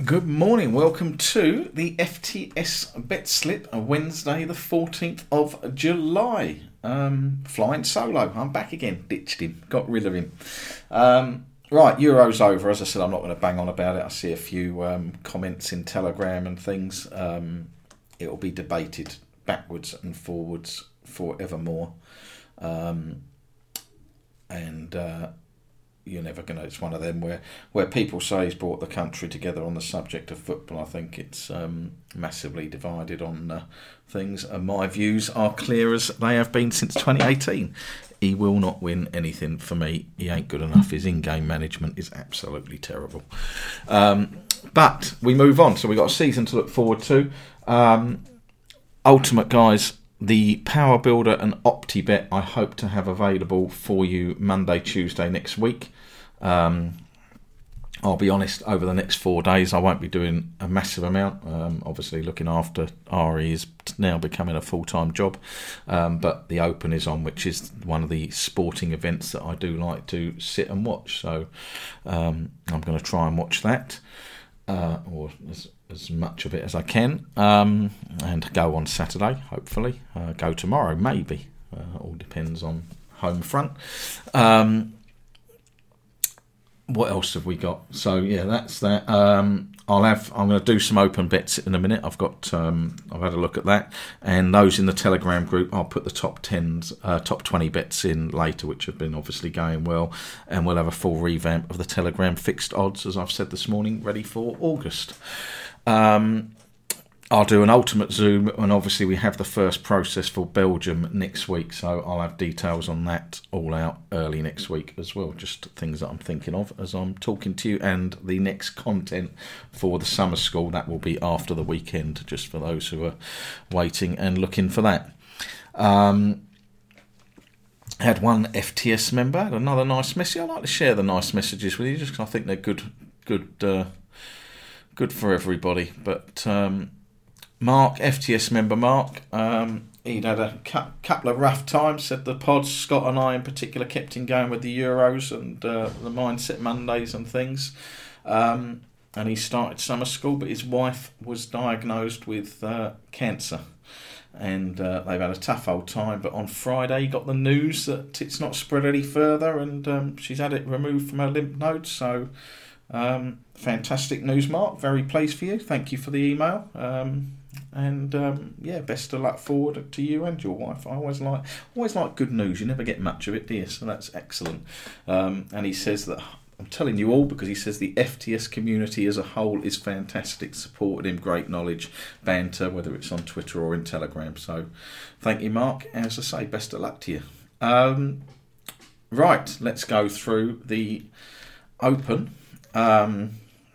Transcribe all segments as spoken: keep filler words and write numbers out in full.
Good morning, welcome to the F T S Bet Slip, a Wednesday the fourteenth of July. Um, flying solo, I'm back again, ditched him, got rid of him. Um, right, Euro's over, as I said, I'm not going to bang on about it. I see a few um, comments in Telegram and things. Um, it'll be debated backwards and forwards forevermore. Um, and... Uh, You're never going to. It's one of them where, where people say he's brought the country together on the subject of football. I think it's um, massively divided on uh, things. And my views are clear as they have been since twenty eighteen. He will not win anything for me. He ain't good enough. His in-game management is absolutely terrible. Um, but we move on. So we've got a season to look forward to. Um, Ultimate, guys. The Power Builder and OptiBet I hope to have available for you Monday, Tuesday next week. Um, I'll be honest, over the next four days I won't be doing a massive amount. Um, obviously looking after Ari is now becoming a full-time job. Um, but the Open is on, which is one of the sporting events that I do like to sit and watch. So um, I'm going to try and watch that. Uh, or as, as much of it as I can, um, and go on Saturday, hopefully. Uh, go tomorrow, maybe. Uh, all depends on home front. Um, what else have we got? So yeah, that's that. Um, I'll have. I'm going to do some open bets in a minute. I've got. Um, I've had a look at that, and those in the Telegram group. I'll put the top tens, uh, top twenty bets in later, which have been obviously going well, and we'll have a full revamp of the Telegram fixed odds, as I've said this morning, ready for August. Um, I'll do an ultimate Zoom, and obviously we have the first process for Belgium next week, so I'll have details on that all out early next week as well. Just things that I'm thinking of as I'm talking to you, and the next content for the summer school, that will be after the weekend, just for those who are waiting and looking for that. Um, had one F T S member, had another nice message. I like to share the nice messages with you, just because I think they're good, good, uh, good for everybody. But um, Mark, F T S member Mark, um, he'd had a cu- couple of rough times, said the pods, Scott and I in particular, kept him going with the Euros and uh, the Mindset Mondays and things. Um, and he started summer school, but his wife was diagnosed with uh, cancer. And uh, they've had a tough old time. But on Friday, he got the news that it's not spread any further, and um, she's had it removed from her lymph nodes. So, um, fantastic news, Mark. Very pleased for you. Thank you for the email. Um, and um, yeah, best of luck forward to you and your wife. I always like always like good news. You never get much of it, do you? So that's excellent. Um, and he says that, I'm telling you all because he says the F T S community as a whole is fantastic. Supported him, great knowledge, banter, whether it's on Twitter or in Telegram. So thank you, Mark. As I say, best of luck to you. Um, right, let's go through the Open. Um,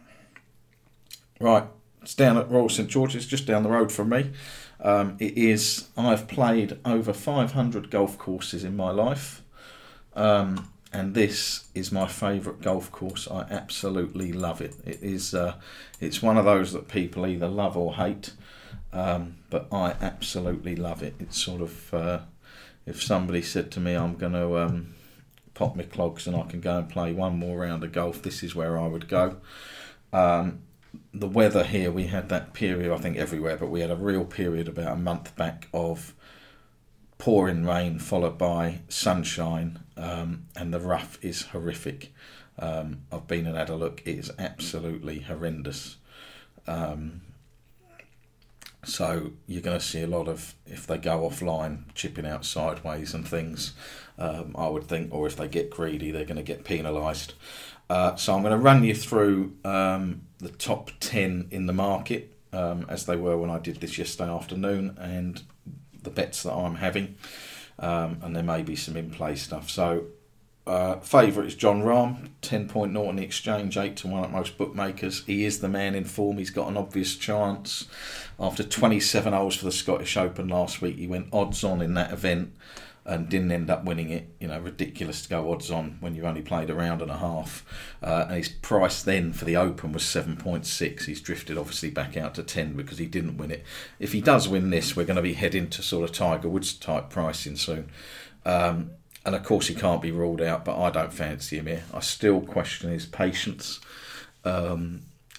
right, it's down at Royal St George's, just down the road from me. Um, it is, I've played over five hundred golf courses in my life. Um, and this is my favourite golf course. I absolutely love it. It is, uh, it's one of those that people either love or hate. Um, but I absolutely love it. It's sort of, uh, if somebody said to me, I'm going to um, pop my clogs and I can go and play one more round of golf, this is where I would go. Um, the weather here, we had that period, I think everywhere, but we had a real period about a month back of pouring rain followed by sunshine, um, and the rough is horrific. Um, I've been and had a look. It is absolutely horrendous. Um, so you're going to see a lot of, if they go offline, chipping out sideways and things, um, I would think, or if they get greedy, they're going to get penalised. Uh, so I'm going to run you through um, the top ten in the market, um, as they were when I did this yesterday afternoon, and the bets that I'm having, um, and there may be some in-play stuff. So uh, favourite is Jon Rahm, ten point oh on the exchange, eight to one at most bookmakers. He is the man in form. He's got an obvious chance. After twenty-seven holes for the Scottish Open last week, he went odds on in that event and didn't end up winning it. You know, ridiculous to go odds on when you've only played a round and a half. Uh, and his price then for the Open was seven point six. He's drifted obviously back out to ten because he didn't win it. If he does win this, we're going to be heading to sort of Tiger Woods type pricing soon. Um, and of course he can't be ruled out, but I don't fancy him here. I still question his patience. Um,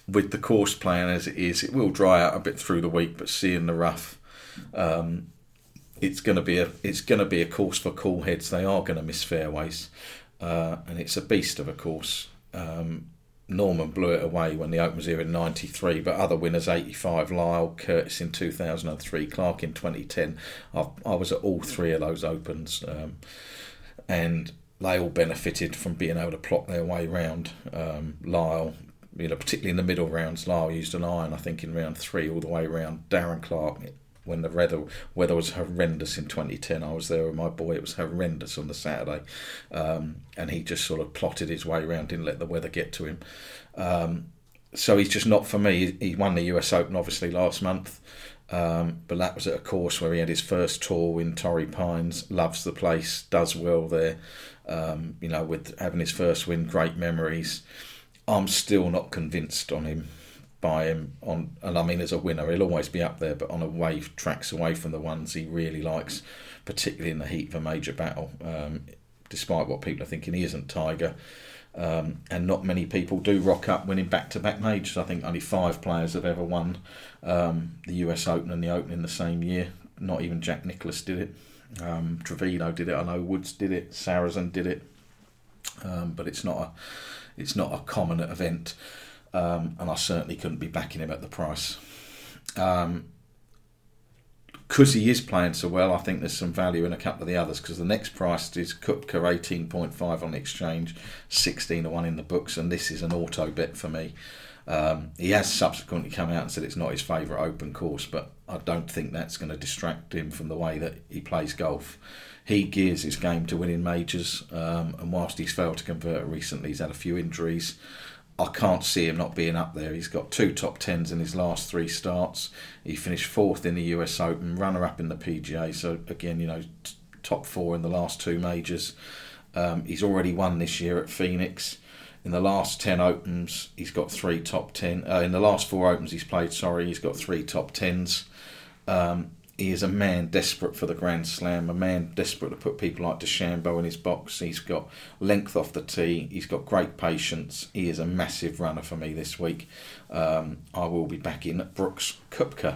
with the course playing as it is, it will dry out a bit through the week, but seeing the rough, um, it's going to be a it's going to be a course for cool heads. They are going to miss fairways, uh, and it's a beast of a course. Um, Norman blew it away when the Open was here in ninety-three, but other winners, eighty-five, Lyle, Curtis in two thousand three, Clark in twenty ten. I, I was at all three of those Opens, um, and they all benefited from being able to plot their way round. Um, Lyle, you know, particularly in the middle rounds, Lyle used an iron, I think, in round three all the way round. Darren Clark, when the weather, weather was horrendous in twenty ten, I was there with my boy, it was horrendous on the Saturday, um, and he just sort of plotted his way around, didn't let the weather get to him. Um, so he's just not for me. He won the U S Open obviously last month, um, but that was at a course where he had his first tour in Torrey Pines, loves the place, does well there, um, you know, with having his first win, great memories. I'm still not convinced on him. By him on, and I mean, as a winner, he'll always be up there, but on a wave, tracks away from the ones he really likes, particularly in the heat of a major battle. Um, despite what people are thinking, he isn't Tiger, um, and not many people do rock up winning back-to-back majors. I think only five players have ever won um, the U S Open and the Open in the same year. Not even Jack Nicklaus did it. Um, Trevino did it. I know Woods did it. Sarazen did it, um, but it's not a it's not a common event. Um, and I certainly couldn't be backing him at the price. Um, because he is playing so well, I think there's some value in a couple of the others, because the next price is Koepka, eighteen point five on the exchange, sixteen to one in the books, and this is an auto bet for me. Um, he has subsequently come out and said it's not his favourite Open course, but I don't think that's going to distract him from the way that he plays golf. He gears his game to winning majors, um, and whilst he's failed to convert recently, he's had a few injuries. I can't see him not being up there. He's got two top tens in his last three starts. He finished fourth in the U S Open, runner-up in the P G A. So again, you know, t- top four in the last two majors. Um, he's already won this year at Phoenix. In the last ten Opens, he's got three top ten. Uh, in the last four Opens he's played, sorry, he's got three top tens. Um, he is a man desperate for the Grand Slam, a man desperate to put people like DeChambeau in his box. He's got length off the tee. He's got great patience. He is a massive runner for me this week. Um, I will be back in Brooks Koepka.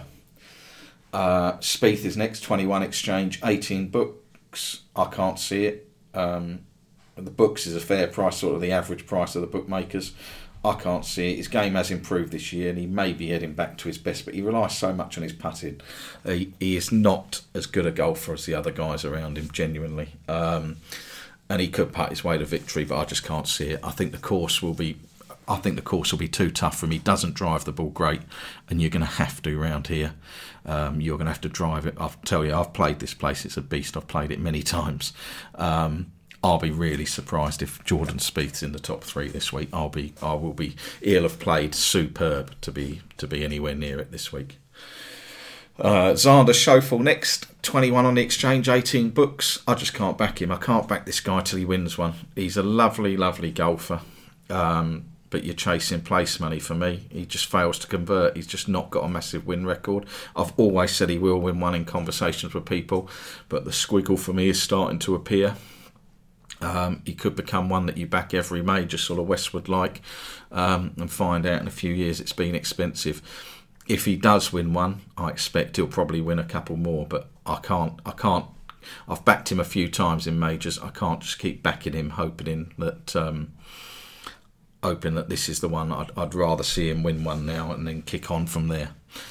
Uh, Spieth is next, twenty-one exchange, eighteen books. I can't see it. Um, the books is a fair price, sort of the average price of the bookmakers. I can't see it. His game has improved this year, and he may be heading back to his best, but he relies so much on his putting. He, he is not as good a golfer as the other guys around him, genuinely. Um, and he could putt his way to victory, but I just can't see it. I think the course will be, I think the course will be too tough for him. He doesn't drive the ball great, and you're going to have to around here. Um, you're going to have to drive it. I'll tell you, I've played this place. It's a beast. I've played it many times. Um, I'll be really surprised if Jordan Spieth's in the top three this week. I'll be, I will be. He'll have played superb to be to be anywhere near it this week. Uh, Xander Schauffele next, twenty-one on the exchange, eighteen books. I just can't back him. I can't back this guy till he wins one. He's a lovely, lovely golfer, um, but you're chasing place money for me. He just fails to convert. He's just not got a massive win record. I've always said he will win one in conversations with people, but the squiggle for me is starting to appear. Um, he could become one that you back every major, sort of Westwood like, um, and find out in a few years it's been expensive. If he does win one, I expect he'll probably win a couple more, but I can't, I can't, I've backed him a few times in majors. I can't just keep backing him, hoping that, um, hoping that this is the one. I'd, I'd rather see him win one now and then kick on from there.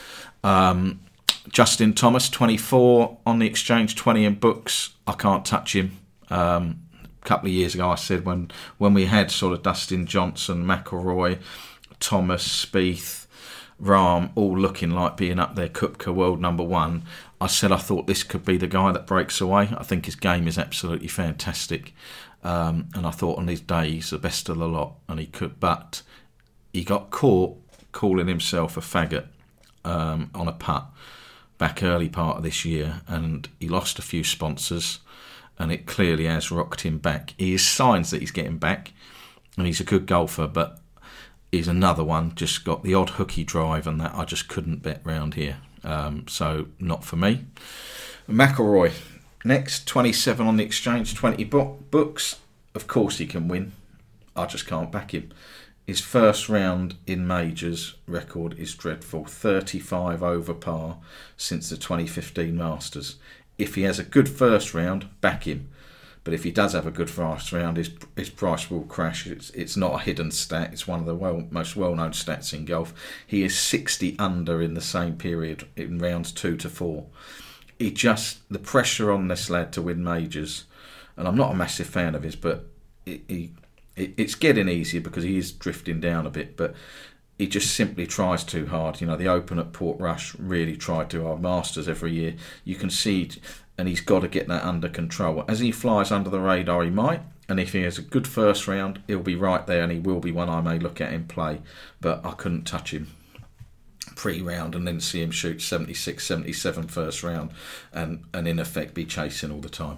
Um, Justin Thomas, twenty-four on the exchange, twenty in books. I can't touch him. Um, couple of years ago I said when when we had sort of Dustin Johnson, McIlroy, Thomas, Spieth, Rahm all looking like being up there, Koepka world number one, I said I thought this could be the guy that breaks away. I think his game is absolutely fantastic, um, and I thought on his day he's the best of the lot, and he could, but he got caught calling himself a faggot um, on a putt back early part of this year, and he lost a few sponsors, and it clearly has rocked him back. He has signs that he's getting back, and he's a good golfer, but he's another one, just got the odd hooky drive, and that I just couldn't bet round here. Um, so, not for me. McIlroy, next, twenty-seven on the exchange, twenty bo- books. Of course he can win. I just can't back him. His first round in majors record is dreadful. thirty-five over par since the twenty fifteen Masters. If he has a good first round, back him. But if he does have a good first round, his his price will crash. It's it's not a hidden stat. It's one of the well, most well-known stats in golf. He is sixty under in the same period in rounds two to four. He just, the pressure on this lad to win majors, and I'm not a massive fan of his, but it, he it, it's getting easier because he is drifting down a bit, but he just simply tries too hard. You know, the Open at Portrush really tried too hard. Masters every year, you can see, and he's got to get that under control. As he flies under the radar, he might, and if he has a good first round, he'll be right there, and he will be one I may look at him play, but I couldn't touch him pre-round and then see him shoot seventy-six, seventy-seven first round and, and in effect be chasing all the time.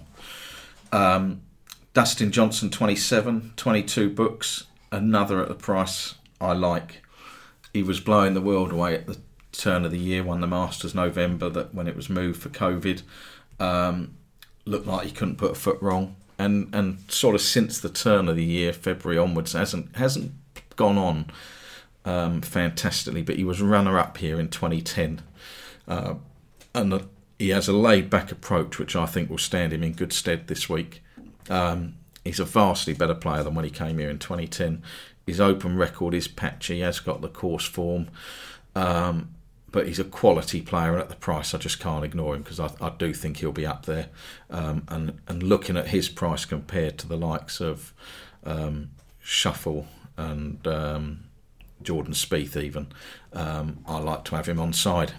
Um, Dustin Johnson, twenty-seven, twenty-two books, another at the price I like. He was blowing the world away at the turn of the year, won the Masters November, that when it was moved for COVID, um, looked like he couldn't put a foot wrong, and and sort of since the turn of the year, February onwards, hasn't hasn't gone on um, fantastically, but he was runner up here in twenty ten, uh, and uh, he has a laid back approach which I think will stand him in good stead this week. Um, he's a vastly better player than when he came here in twenty ten. His Open record is patchy. He has got the course form, um, but he's a quality player, and at the price I just can't ignore him because I, I do think he'll be up there. Um, and, and looking at his price compared to the likes of um, Shuffle and um, Jordan Spieth even, um, I like to have him on side.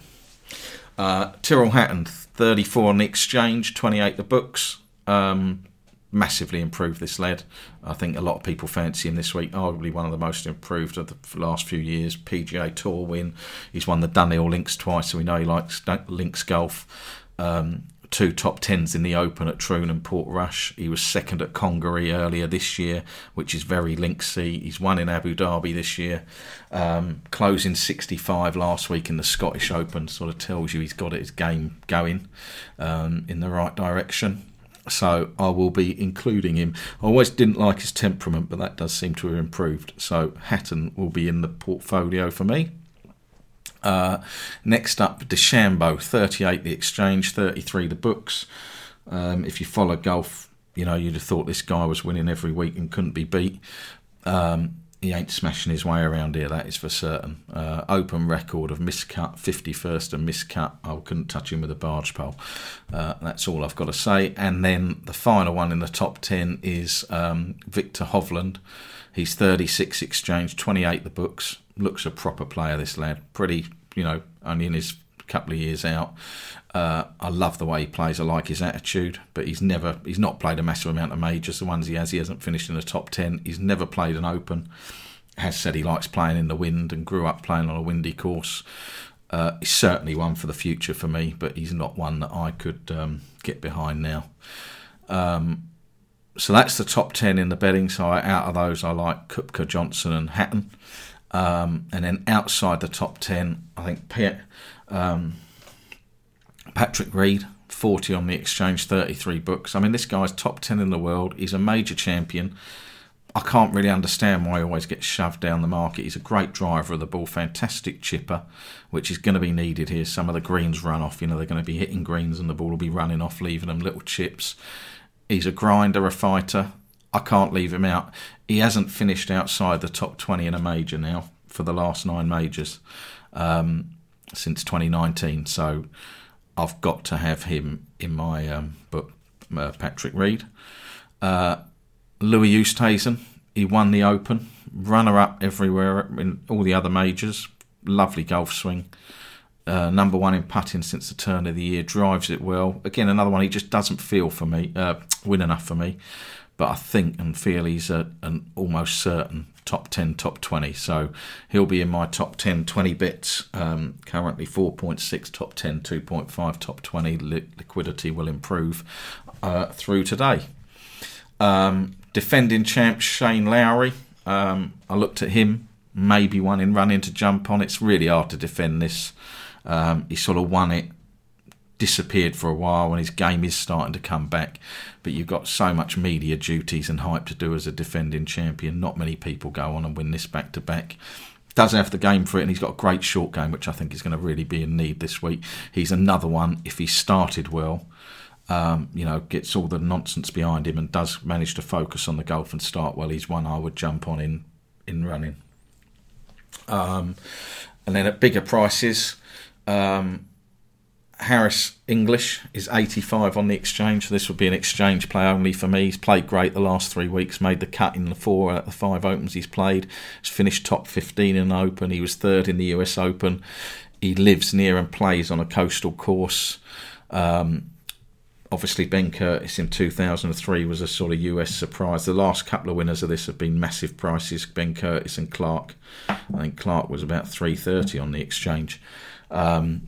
Uh, Tyrrell Hatton, thirty-four on the exchange, twenty-eight the books. Um, massively improved, this lad. I think a lot of people fancy him this week. Arguably one of the most improved of the last few years. P G A Tour win. He's won the Dunhill Links twice, so we know he likes links golf. Um, two top tens in the Open at Troon and Portrush. He was second at Congaree earlier this year, which is very linksy. He's won in Abu Dhabi this year. Um, closing sixty-five last week in the Scottish Open sort of tells you he's got his game going um, in the right direction. So I will be including him. I always didn't like his temperament, but that does seem to have improved. So Hatton will be in the portfolio for me. Uh, next up, DeChambeau, thirty-eight the exchange, thirty-three the books. Um, if you follow golf, you know, you'd have thought this guy was winning every week and couldn't be beat. Um, he ain't smashing his way around here, that is for certain. Uh, open record of miscut, fifty-first and miscut. I couldn't touch him with a barge pole. Uh, that's all I've got to say. And then the final one in the top ten is um, Victor Hovland. He's thirty-six exchange, twenty-eight the books. Looks a proper player, this lad. Pretty, you know, only in his couple of years out. Uh, I love the way he plays. I like his attitude, but he's never, he's not played a massive amount of majors. The ones he has, he hasn't finished in the top ten. He's never played an Open. Has said he likes playing in the wind and grew up playing on a windy course. Uh, he's certainly one for the future for me, but he's not one that I could um, get behind now. Um, so that's the top ten in the betting. So I, out of those, I like Koepka, Johnson and Hatton. Um, and then outside the top ten, I think Pierre, um, Patrick Reed, forty on the exchange, thirty-three books. I mean, this guy's top ten in the world. He's a major champion. I can't really understand why he always gets shoved down the market. He's a great driver of the ball, fantastic chipper, which is going to be needed here. Some of the greens run off, you know, they're going to be hitting greens and the ball will be running off, leaving them little chips. He's a grinder, a fighter. I can't leave him out. He hasn't finished outside the top twenty in a major now for the last nine majors um, since twenty nineteen. So I've got to have him in my um, book, uh, Patrick Reed. Uh, Louis Oosthuizen, he won the Open, runner-up everywhere in all the other majors. Lovely golf swing. Uh, number one in putting since the turn of the year, drives it well. Again, another one he just doesn't feel for me, uh, win enough for me. But I think and feel he's a, an almost certain top ten, top twenty. So he'll be in my top ten, twenty bets. Um, currently four point six, top ten, two point five, top twenty. Li- liquidity will improve uh, through today. Um, defending champ Shane Lowry. Um, I looked at him, maybe one in running to jump on. It's really hard to defend this. Um, he sort of won it disappeared for a while and his game is starting to come back, but you've got so much media duties and hype to do as a defending champion. Not many people go on and win this back to back. Doesn't have the game for it, and he's got a great short game, which I think is going to really be in need this week. He's another one, if he started well, um, you know, gets all the nonsense behind him and does manage to focus on the golf and start well, he's one I would jump on in, in running. Um, and then at bigger prices, um, Harris English is eighty-five on the exchange. This would be an exchange play only for me. He's played great the last three weeks, made the cut in the four out of the five Opens he's played. He's finished top fifteen in an Open. He was third in the U S Open. He lives near and plays on a coastal course. Um, obviously, Ben Curtis in two thousand three was a sort of U S surprise. The last couple of winners of this have been massive prices, Ben Curtis and Clark. I think Clark was about three thirty on the exchange. Um,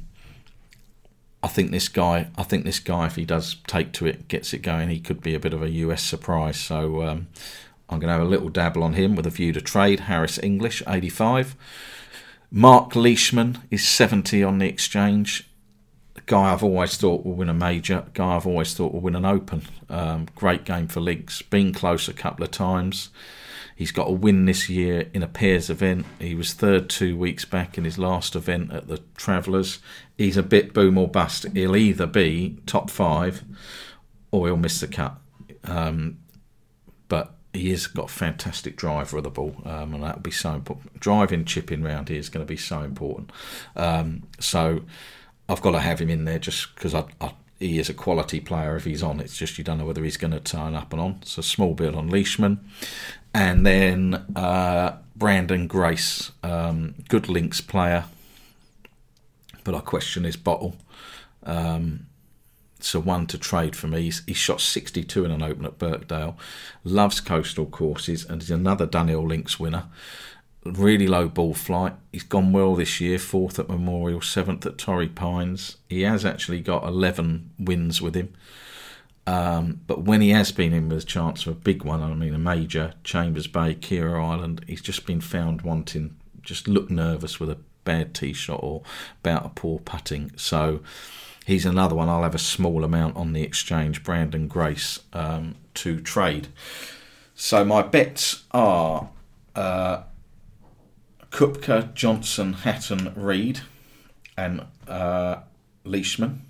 I think this guy, I think this guy, if he does take to it, gets it going, he could be a bit of a U S surprise. So um, I'm going to have a little dabble on him with a view to trade. Harris English, eighty-five. Mark Leishman is seventy on the exchange. A guy I've always thought will win a major. A guy I've always thought will win an Open. Um, great game for links. Been close a couple of times. He's got a win this year in a pairs event. He was third two weeks back in his last event at the Travellers. He's a bit boom or bust. He'll either be top five or he'll miss the cut. Um, but he has got a fantastic driver of the ball, um, and that'll be so important. Driving, chipping round here is going to be so important. Um, so I've got to have him in there just because I, I, he is a quality player if he's on. It's just you don't know whether he's going to turn up and on. So small bit on Leishman. And then uh, Brandon Grace, um, good links player, but I question his bottle. Um, so one to trade for me. He's, he shot sixty-two in an Open at Birkdale, loves coastal courses, and is another Dunhill Links winner. Really low ball flight. He's gone well this year, fourth at Memorial, seventh at Torrey Pines. He has actually got eleven wins with him. Um, but when he has been in with a chance of a big one, I mean a major, Chambers Bay, Kira Island, he's just been found wanting, just look nervous with a bad tee shot or about a poor putting. So he's another one I'll have a small amount on the exchange, Brandon Grace, um, to trade. So my bets are uh, Koepka, Johnson, Hatton, Reed and uh, Leishman.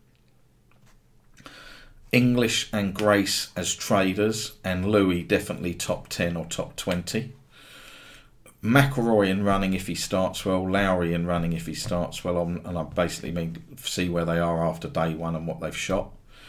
English and Grace as traders, and Louis definitely top ten or top twenty. McIlroy in running if he starts well, Lowry in running if he starts well, and I basically mean see where they are after day one and what they've shot.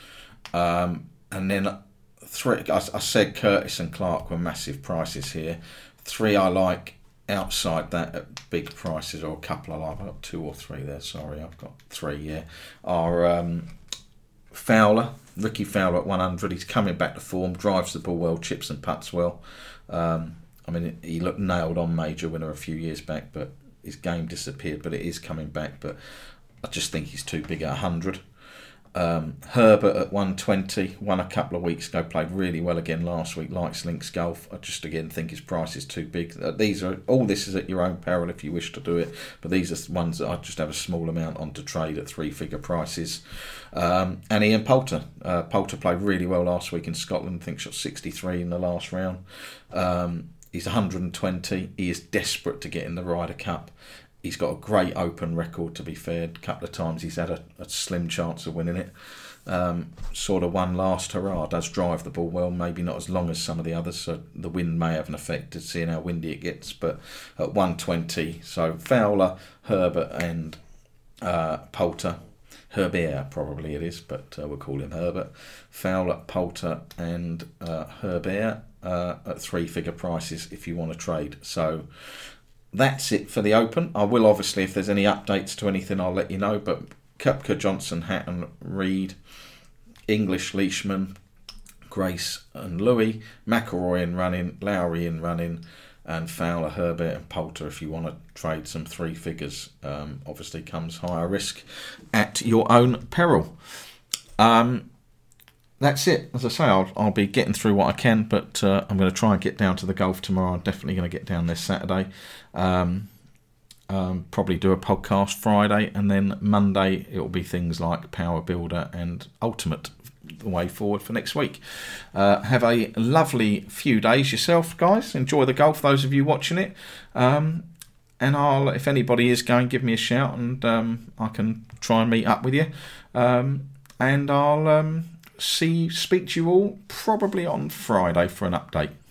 Um, and then three, I, I said Curtis and Clark were massive prices here. Three I like outside that at big prices, or a couple I like. I've got two or three there, sorry, I've got three, yeah. Are um, Fowler. Ricky Fowler at one hundred, he's coming back to form, drives the ball well, chips and putts well. Um, I mean, he looked nailed on major winner a few years back, but his game disappeared, but it is coming back. But I just think he's too big at one hundred. Um, Herbert at one twenty, won a couple of weeks ago, played really well again last week, likes links golf. I just again think his price is too big. These are all this is at your own peril if you wish to do it, but these are ones that I just have a small amount on to trade at three figure prices. Um, and Ian Poulter, uh, Poulter played really well last week in Scotland. I think shot sixty-three in the last round. Um, he's one hundred twenty. He is desperate to get in the Ryder Cup. He's got a great Open record, to be fair. A couple of times he's had a, a slim chance of winning it. Um, sort of one last hurrah. Does drive the ball well, maybe not as long as some of the others, so the wind may have an effect to seeing how windy it gets. But at one twenty, so Fowler, Herbert and uh, Poulter. Herbert probably it is, but uh, we'll call him Herbert. Fowler, Poulter and uh, Herbert uh, at three-figure prices if you want to trade. So that's it for the Open. I will obviously, if there's any updates to anything, I'll let you know. But Koepka, Johnson, Hatton, Reed, English, Leishman, Grace and Louis, McIlroy in running, Lowry in running, and Fowler, Herbert and Poulter if you want to trade some three figures. Um, obviously comes higher risk at your own peril. Um, that's it. As I say, I'll, I'll be getting through what I can, but uh, I'm going to try and get down to the golf tomorrow. I'm definitely going to get down this Saturday. Um, um, probably do a podcast Friday, and then Monday it will be things like Power Builder and Ultimate, the way forward for next week. Uh, have a lovely few days yourself, guys. Enjoy the golf, those of you watching it. Um, and I'll, if anybody is going, give me a shout, and um, I can try and meet up with you. Um, and I'll um, see, speak to you all probably on Friday for an update.